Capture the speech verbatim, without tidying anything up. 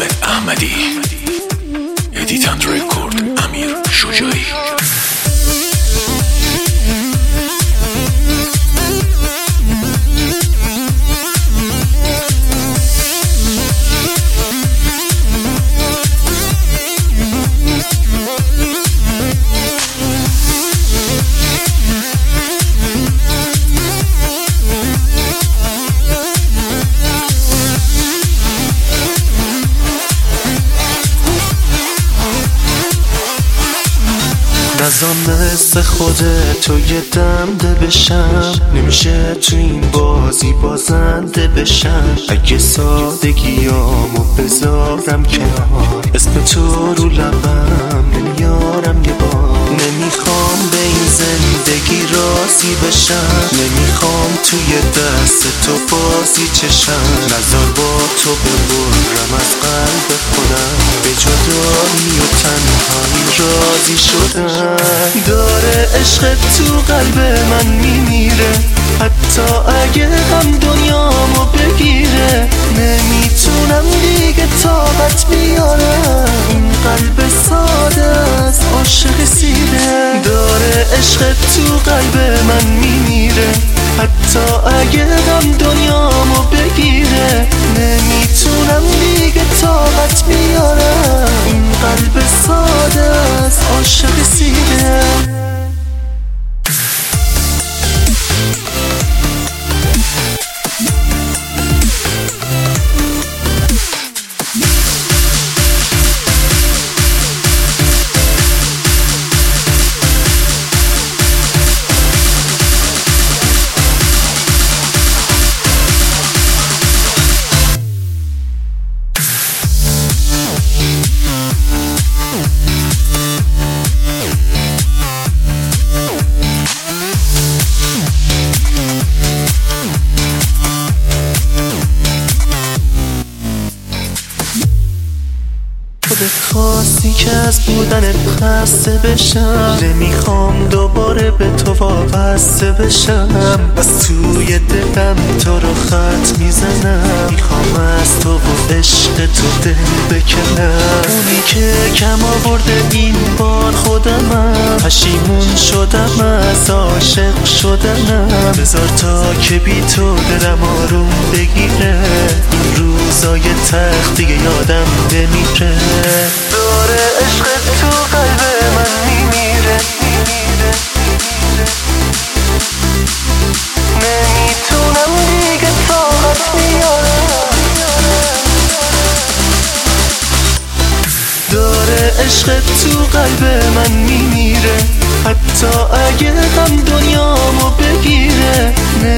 حامد احمدی، ادیتند رکورد امیر شجاعی. نزان مثل خودت تو یه دمده بشم، نمیشه تو این بازی بازنده بشم. اگه سادگیامو بذارم کنار، اسم تو رو لبم نمیارم یه بار. نمیخوام به این زندگی راضی بشم، نمیخوام توی دست تو بازی چشم. نزار با تو ببرم از قلب خودم، به جدایی و تنهایی راضی شدم. داره عشق تو قلب من میمیره، حتی اگه هم دنیامو بگیره. نمیتونم دیگه طاقت بیارم، این قلب ساده از عاشق سیره. داره عشق تو قلب من میمیره، حتی اگه هم دنیامو بگیره. نمیتونم دیگه طاقت بیارم، این قلب ساده از عاشق سیره. خودت خواستی که از بودنت خسته بشم، نمیخوام دوباره به تو وابسته بشم. از توی دلم تو رو خط میزنم، میخوام از تو و عشق تو دل بکنم. اونی که کم آورده این بار خودمم، پشیمون شدم از عاشق شدنم. بذار تا که بی تو دلم آروم بگیره، این روزای تخت دیگه یادم نمیره. داره عشق تو قلب من میمیره، نمیتونم دیگه طاقت بیارم. داره عشق تو قلب من میمیره، حتی اگه هم دنیامو بگیره.